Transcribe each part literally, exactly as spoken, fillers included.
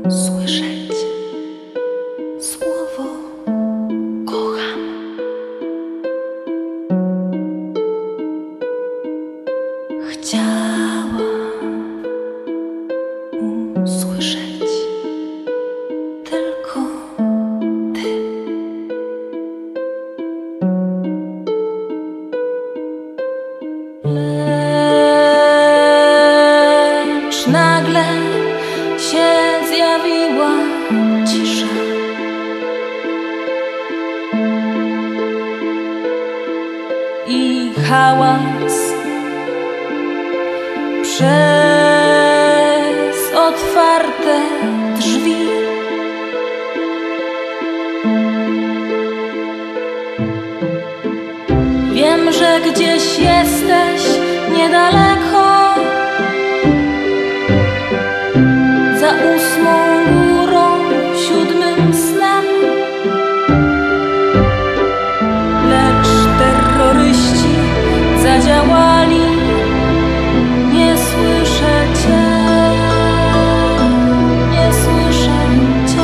słyszeć słowo kocham. Chciałam usłyszeć tylko Ty. Lecz nagle się zjawiła cisza i hałas przez otwarte drzwi. Wiem, że gdzieś jesteś niedaleko, za ósmą górą, siódmym snem. Lecz terroryści zadziałali, nie słyszę Cię, nie słyszę Cię.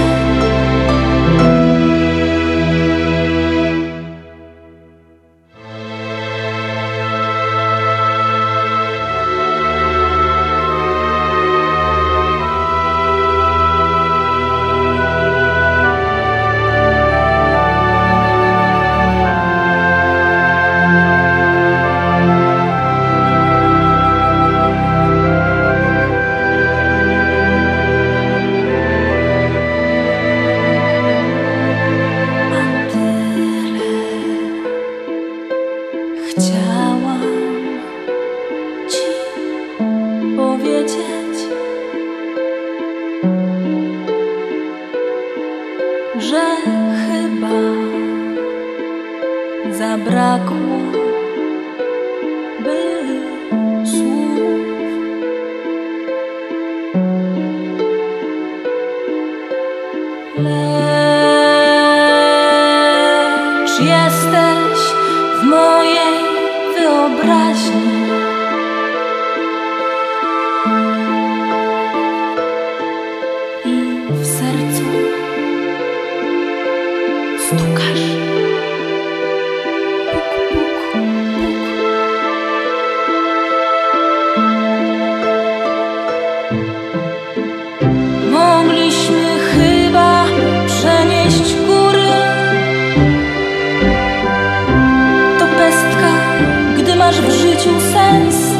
Chciałam Ci powiedzieć, że chyba zabrakło by słów. Lecz jesteś w mojej wyobraźni i w sercu stukasz. Puk, puk, puk. Mogliśmy chyba przenieść góry. To pestka, gdy masz w życiu sens.